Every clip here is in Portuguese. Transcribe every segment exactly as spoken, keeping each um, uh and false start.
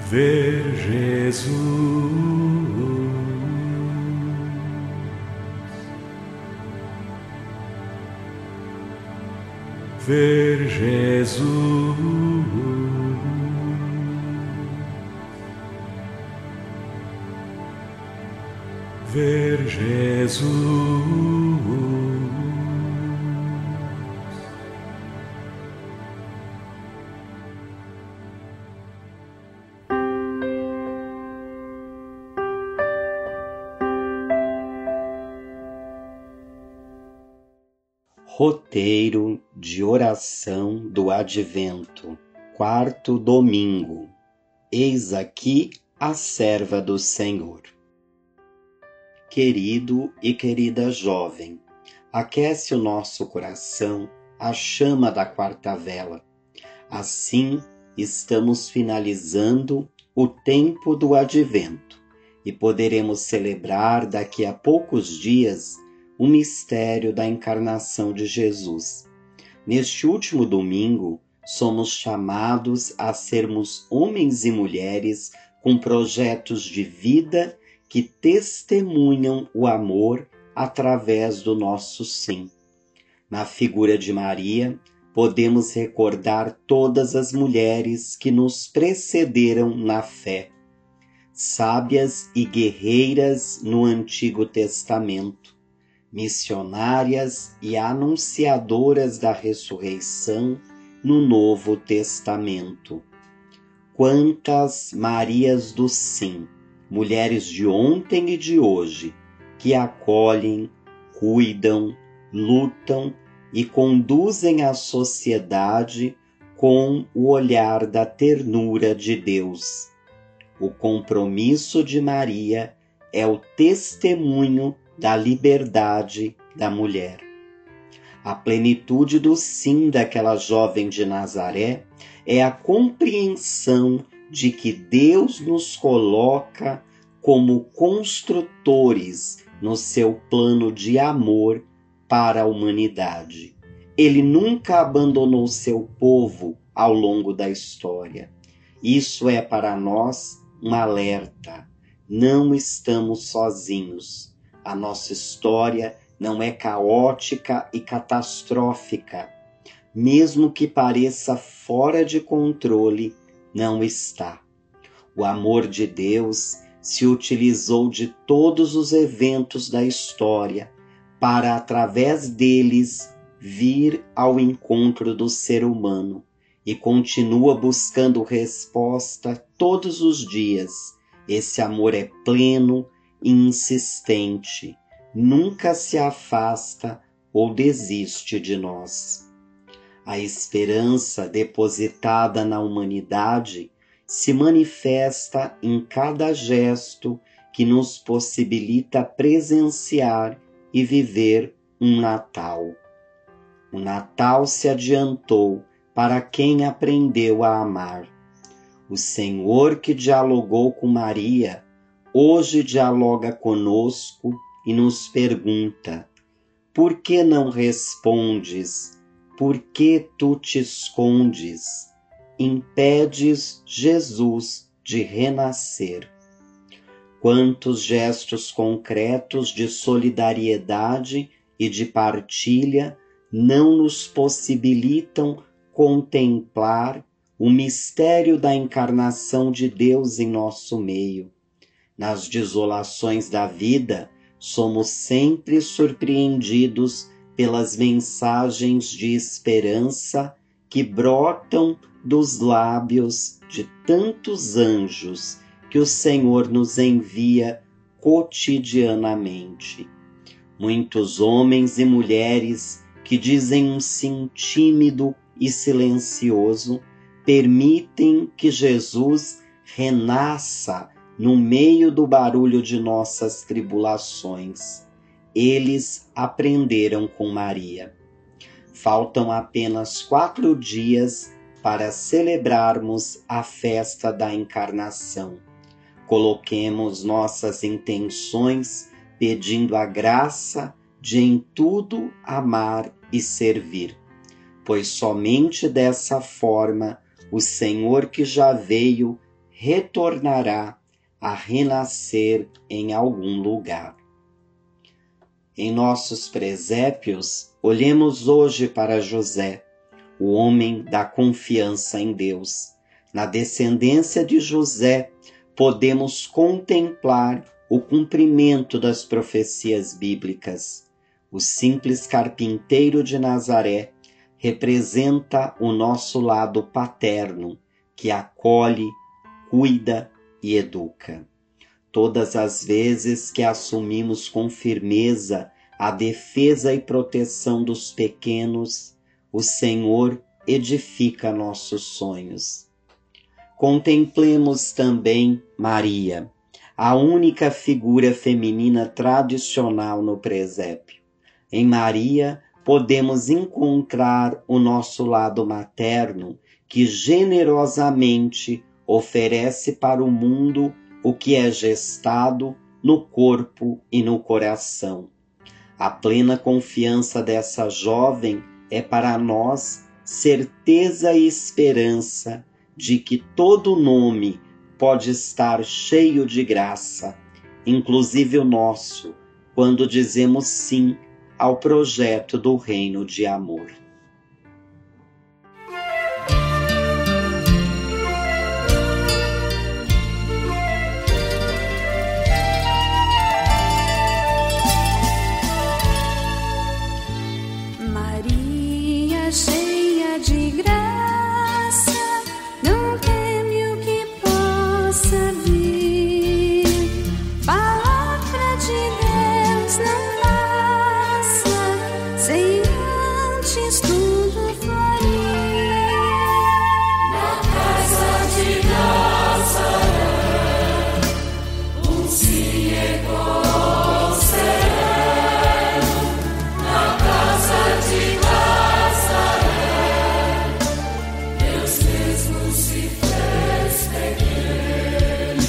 ver Jesus, ver Jesus, ver Jesus. Roteiro de oração do Advento, quarto domingo. Eis aqui a serva do Senhor. Querido e querida jovem, aquece o nosso coração a chama da quarta vela. Assim, estamos finalizando o tempo do Advento e poderemos celebrar daqui a poucos dias o mistério da encarnação de Jesus. Neste último domingo, somos chamados a sermos homens e mulheres com projetos de vida que testemunham o amor através do nosso sim. Na figura de Maria, podemos recordar todas as mulheres que nos precederam na fé, sábias e guerreiras no Antigo Testamento, missionárias e anunciadoras da ressurreição no Novo Testamento. Quantas Marias do Sim, mulheres de ontem e de hoje, que acolhem, cuidam, lutam e conduzem a sociedade com o olhar da ternura de Deus. O compromisso de Maria é o testemunho da liberdade da mulher. A plenitude do sim daquela jovem de Nazaré é a compreensão de que Deus nos coloca como construtores no seu plano de amor para a humanidade. Ele nunca abandonou seu povo ao longo da história. Isso é para nós um alerta. Não estamos sozinhos. A nossa história não é caótica e catastrófica. Mesmo que pareça fora de controle, não está. O amor de Deus se utilizou de todos os eventos da história para, através deles, vir ao encontro do ser humano e continua buscando resposta todos os dias. Esse amor é pleno e insistente, nunca se afasta ou desiste de nós. A esperança depositada na humanidade se manifesta em cada gesto que nos possibilita presenciar e viver um Natal. O Natal se adiantou para quem aprendeu a amar. O Senhor que dialogou com Maria hoje dialoga conosco e nos pergunta: por que não respondes? Por que tu te escondes? Impedes Jesus de renascer. Quantos gestos concretos de solidariedade e de partilha não nos possibilitam contemplar o mistério da encarnação de Deus em nosso meio. Nas desolações da vida, somos sempre surpreendidos pelas mensagens de esperança que brotam dos lábios de tantos anjos que o Senhor nos envia cotidianamente. Muitos homens e mulheres que dizem um sim tímido e silencioso permitem que Jesus renasça no meio do barulho de nossas tribulações. Eles aprenderam com Maria. Faltam apenas quatro dias para celebrarmos a festa da encarnação. Coloquemos nossas intenções pedindo a graça de em tudo amar e servir, pois somente dessa forma o Senhor que já veio retornará a renascer em algum lugar. Em nossos presépios, olhemos hoje para José, o homem da confiança em Deus. Na descendência de José, podemos contemplar o cumprimento das profecias bíblicas. O simples carpinteiro de Nazaré representa o nosso lado paterno, que acolhe, cuida e educa. Todas as vezes que assumimos com firmeza a defesa e proteção dos pequenos, o Senhor edifica nossos sonhos. Contemplemos também Maria, a única figura feminina tradicional no presépio. Em Maria, podemos encontrar o nosso lado materno, que generosamente oferece para o mundo o que é gestado no corpo e no coração. A plena confiança dessa jovem é para nós certeza e esperança de que todo nome pode estar cheio de graça, inclusive o nosso, quando dizemos sim ao projeto do reino de amor. Maria, cheia de graça, não teme o que possa vir. Palavra de Deus não passa sem antes tudo florir. Na casa de Nazaré, um sim ecoou sereno. Na casa de Nazaré, Deus mesmo se fez pequeno.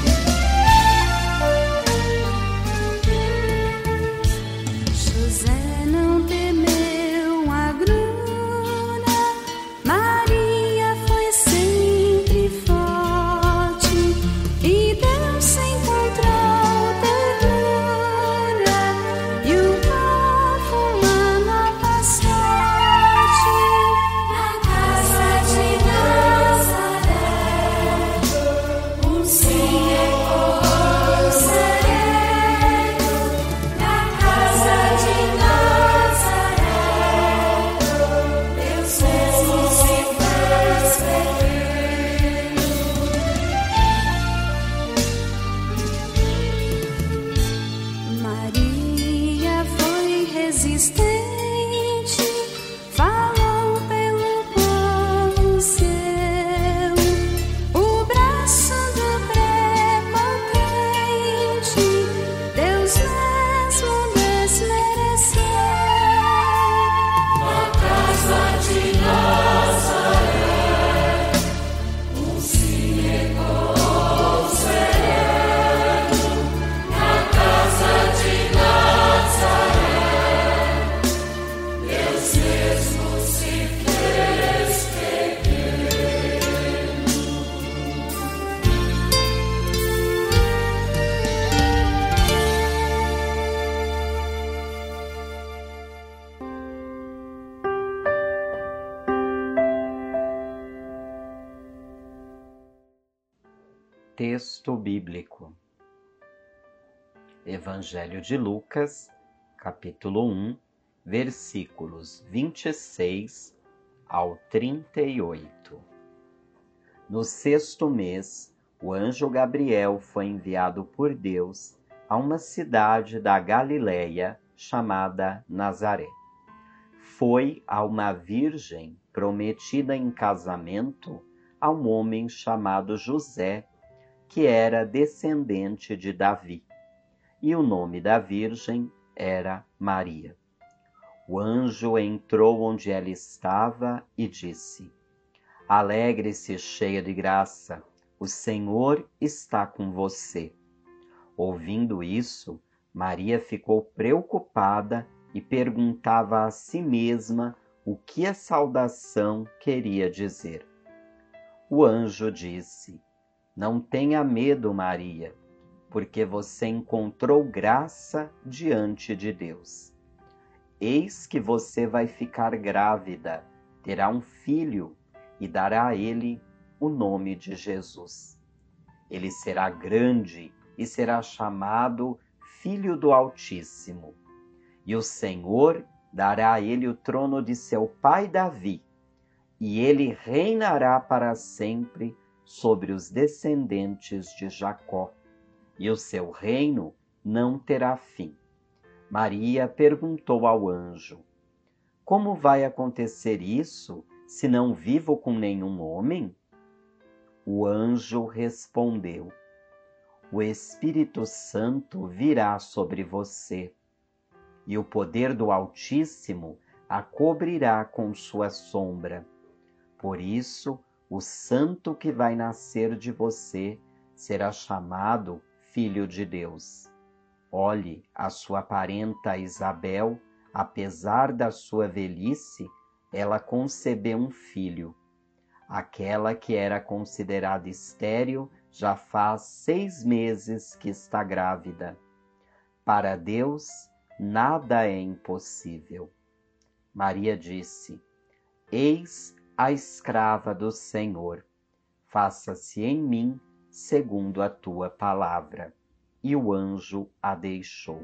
José não temeu a agrura, Maria foi sempre forte, e Deus encontrou ternura, e o povo humano a paz forte. Na casa de Nazaré, um sim ecoou sereno. Na casa de Nazaré, Deus mesmo se fez pequeno. Maria foi resistente, falou pelo povo seu, o braço do prepotente, Deus mesmo desmereceu. Na casa de Nazaré, um sim ecoou sereno. Na casa de Nazaré, Deus mesmo se fez pequeno. Texto bíblico. Evangelho de Lucas, capítulo um, versículos vinte e seis ao trinta e oito. No sexto mês, o anjo Gabriel foi enviado por Deus a uma cidade da Galileia chamada Nazaré. Foi a uma virgem prometida em casamento a um homem chamado José, que era descendente de Davi, e o nome da virgem era Maria. O anjo entrou onde ela estava e disse: Alegre-se, cheia de graça, o Senhor está com você. Ouvindo isso, Maria ficou preocupada e perguntava a si mesma o que a saudação queria dizer. O anjo disse: Não tenha medo, Maria, porque você encontrou graça diante de Deus. Eis que você vai ficar grávida, terá um filho e dará a ele o nome de Jesus. Ele será grande e será chamado Filho do Altíssimo. E o Senhor dará a ele o trono de seu pai Davi, e ele reinará para sempre sobre os descendentes de Jacó, e o seu reino não terá fim. Maria perguntou ao anjo: Como vai acontecer isso, se não vivo com nenhum homem? O anjo respondeu: O Espírito Santo virá sobre você, e o poder do Altíssimo a cobrirá com sua sombra. Por isso, o santo que vai nascer de você será chamado Filho de Deus. Olhe, a sua parenta Isabel, apesar da sua velhice, ela concebeu um filho. Aquela que era considerada estéril já faz seis meses que está grávida. Para Deus, nada é impossível. Maria disse: Eis a escrava do Senhor, faça-se em mim segundo a tua palavra. E o anjo a deixou.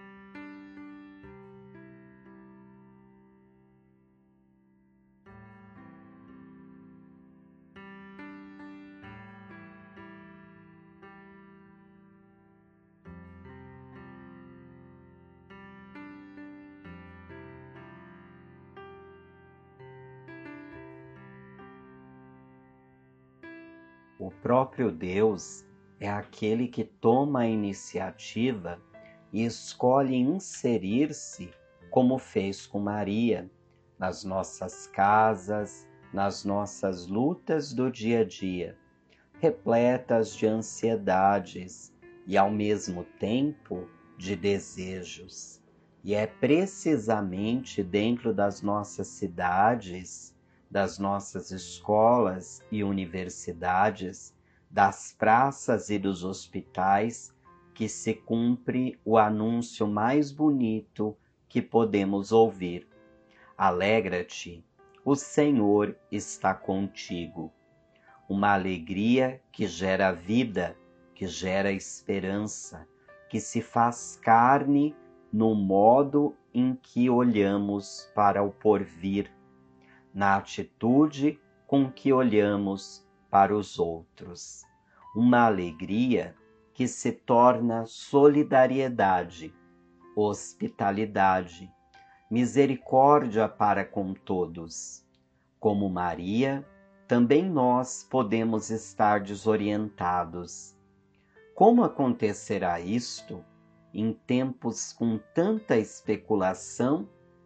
O próprio Deus é aquele que toma a iniciativa e escolhe inserir-se, como fez com Maria, nas nossas casas, nas nossas lutas do dia a dia, repletas de ansiedades e, ao mesmo tempo, de desejos. E é precisamente dentro das nossas cidades, das nossas escolas e universidades, das praças e dos hospitais, que se cumpre o anúncio mais bonito que podemos ouvir. Alegra-te, o Senhor está contigo. Uma alegria que gera vida, que gera esperança, que se faz carne no modo em que olhamos para o porvir, na atitude com que olhamos para os outros. Uma alegria que se torna solidariedade, hospitalidade, misericórdia para com todos. Como Maria, também nós podemos estar desorientados. Como acontecerá isto em tempos com tanta especulação?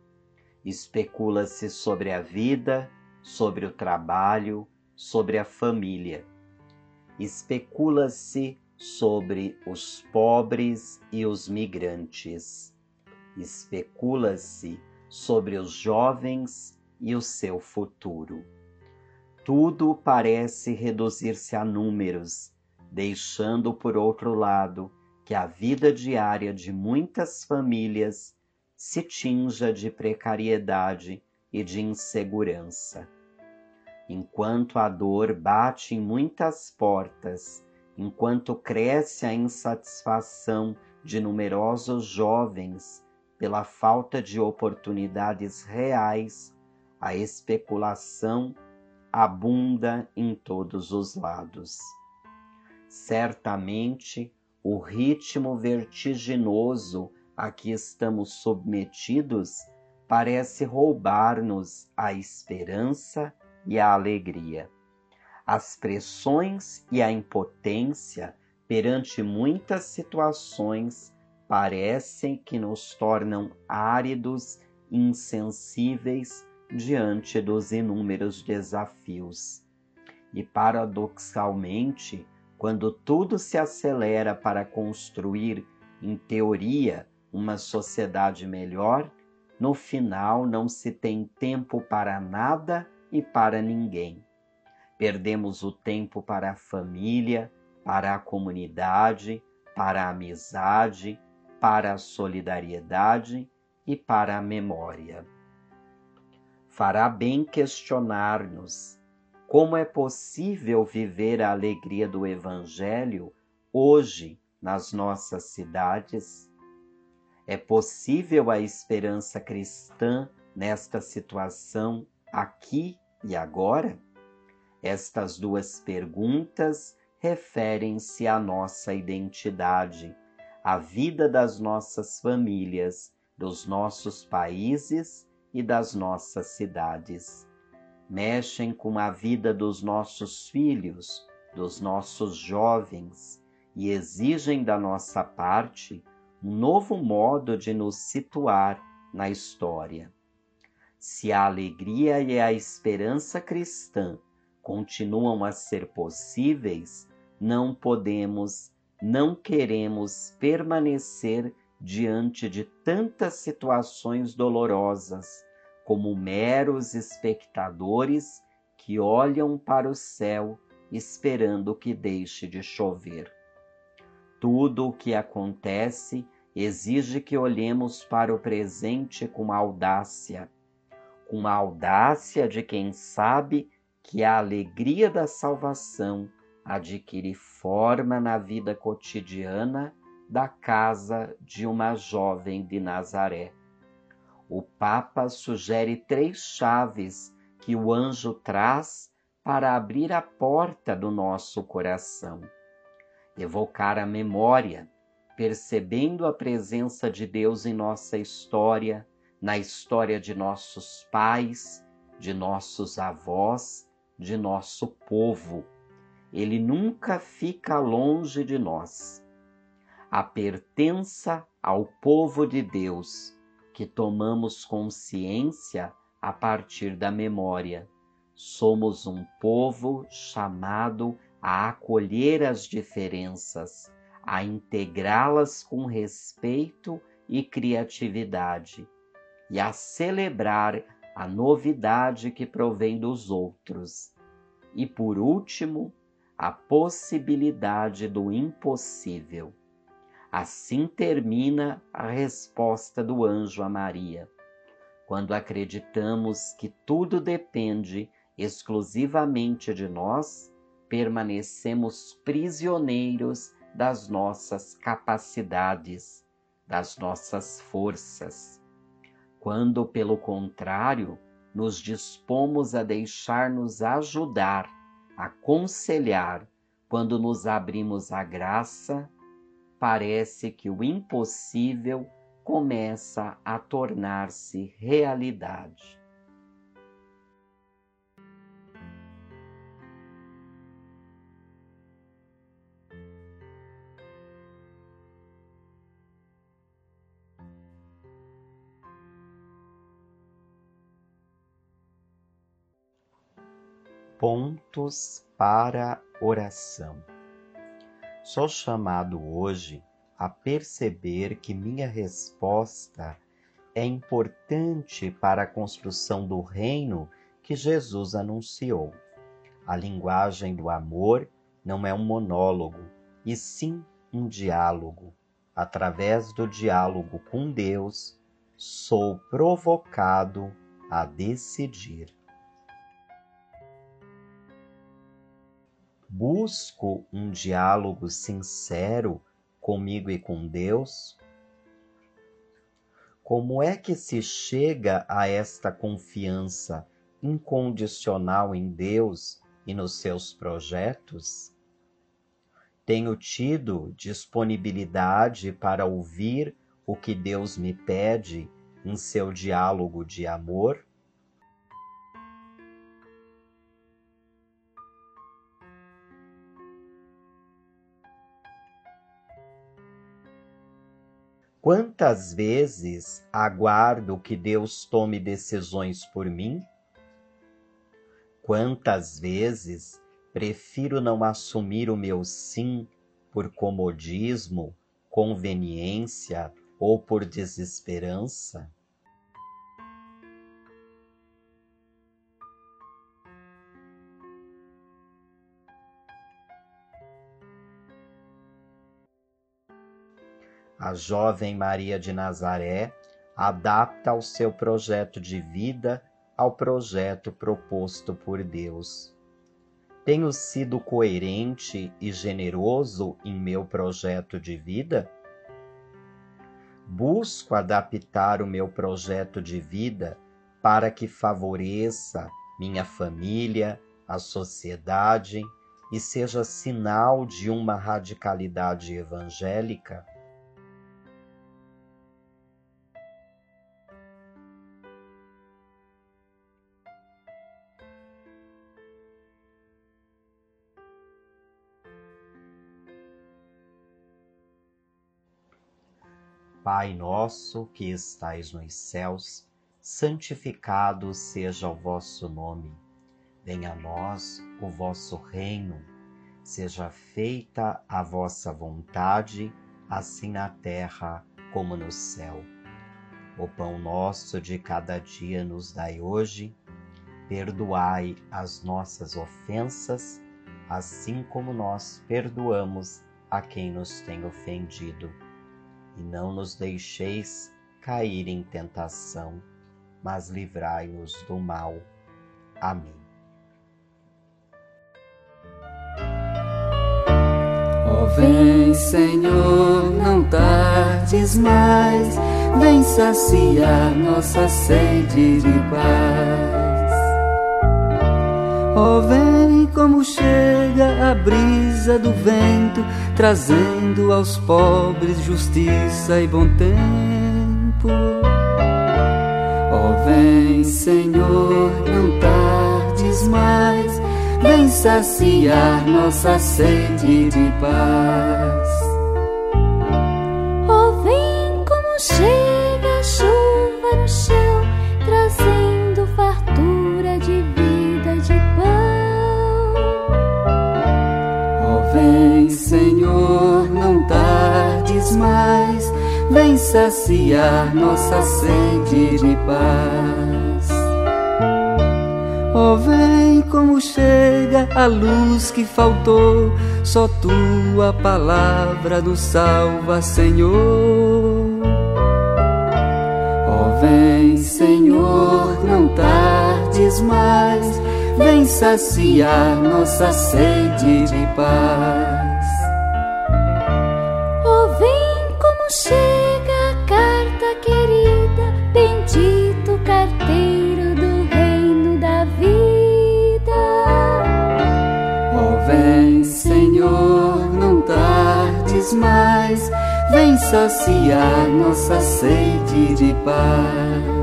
Especula-se sobre a vida, sobre o trabalho, sobre a família. Especula-se sobre os pobres e os migrantes. Especula-se sobre os jovens e o seu futuro. Tudo parece reduzir-se a números, deixando, por outro lado, que a vida diária de muitas famílias se tinja de precariedade e de insegurança. Enquanto a dor bate em muitas portas, enquanto cresce a insatisfação de numerosos jovens pela falta de oportunidades reais, a especulação abunda em todos os lados. Certamente, o ritmo vertiginoso a que estamos submetidos parece roubar-nos a esperança e a alegria. As pressões e a impotência perante muitas situações parecem que nos tornam áridos e insensíveis diante dos inúmeros desafios. E, paradoxalmente, quando tudo se acelera para construir, em teoria, uma sociedade melhor, no final não se tem tempo para nada e para ninguém. Perdemos o tempo para a família, para a comunidade, para a amizade, para a solidariedade e para a memória. Fará bem questionar-nos como é possível viver a alegria do Evangelho hoje nas nossas cidades. É possível a esperança cristã nesta situação aqui e agora? Estas duas perguntas referem-se à nossa identidade, à vida das nossas famílias, dos nossos países e das nossas cidades. Mexem com a vida dos nossos filhos, dos nossos jovens e exigem da nossa parte um novo modo de nos situar na história. Se a alegria e a esperança cristã continuam a ser possíveis, não podemos, não queremos permanecer diante de tantas situações dolorosas, como meros espectadores que olham para o céu esperando que deixe de chover. Tudo o que acontece exige que olhemos para o presente com audácia, com a audácia de quem sabe que a alegria da salvação adquire forma na vida cotidiana da casa de uma jovem de Nazaré. O Papa sugere três chaves que o anjo traz para abrir a porta do nosso coração. Evocar a memória, percebendo a presença de Deus em nossa história, na história de nossos pais, de nossos avós, de nosso povo. Ele nunca fica longe de nós. A pertença ao povo de Deus, que tomamos consciência a partir da memória. Somos um povo chamado a acolher as diferenças, a integrá-las com respeito e criatividade, e a celebrar a novidade que provém dos outros. E, por último, a possibilidade do impossível. Assim termina a resposta do anjo a Maria. Quando acreditamos que tudo depende exclusivamente de nós, permanecemos prisioneiros das nossas capacidades, das nossas forças. Quando, pelo contrário, nos dispomos a deixar-nos ajudar, aconselhar, quando nos abrimos à graça, parece que o impossível começa a tornar-se realidade. Pontos para oração. Sou chamado hoje a perceber que minha resposta é importante para a construção do reino que Jesus anunciou. A linguagem do amor não é um monólogo, e sim um diálogo. Através do diálogo com Deus, sou provocado a decidir. Busco um diálogo sincero comigo e com Deus? Como é que se chega a esta confiança incondicional em Deus e nos seus projetos? Tenho tido disponibilidade para ouvir o que Deus me pede em seu diálogo de amor? Quantas vezes aguardo que Deus tome decisões por mim? Quantas vezes prefiro não assumir o meu sim por comodismo, conveniência ou por desesperança? a jovem Maria de Nazaré adapta o seu projeto de vida ao projeto proposto por Deus. Tenho sido coerente e generoso em meu projeto de vida? Busco adaptar o meu projeto de vida para que favoreça minha família, a sociedade e seja sinal de uma radicalidade evangélica? Pai nosso que estais nos céus, santificado seja o vosso nome. Venha a nós o vosso reino. Seja feita a vossa vontade, assim na terra como no céu. O pão nosso de cada dia nos dai hoje. Perdoai as nossas ofensas, assim como nós perdoamos a quem nos tem ofendido. E não nos deixeis cair em tentação, mas livrai-nos do mal. Amém. Ó vem, Senhor, não tardes mais, vem saciar nossa sede de paz. Ó vem como chega a brisa do vento, trazendo aos pobres justiça e bom tempo. Ó vem, Senhor, não tardes mais, vem saciar nossa sede de paz. Ó vem como chega a chuva no chão, trazendo fartura de vida e de pão. Ó vem, Senhor, não tardes mais, vem saciar nossa sede de paz. Ó vem como chega a luz que faltou, só tua palavra nos salva, Senhor. Ó vem, Senhor, não tardes mais, vem saciar nossa sede de paz. Ó vem como chega a carta querida, bendito carteiro do reino da vida. Ó vem, Senhor, não tardes mais, vem saciar nossa sede de paz.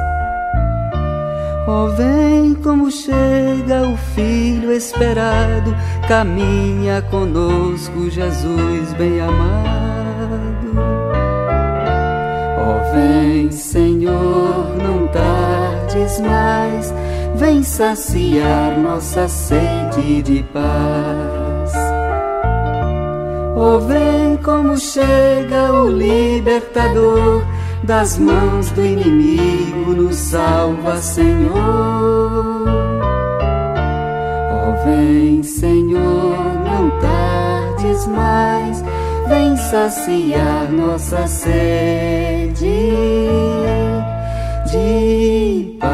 Ó vem como chega o Filho esperado, caminha conosco Jesus bem amado. Ó vem, Senhor, não tardes mais, vem saciar nossa sede de paz. Ó vem como chega o libertador, das mãos do inimigo nos salva, Senhor. Ó vem, Senhor, não tardes mais, vem saciar nossa sede de paz.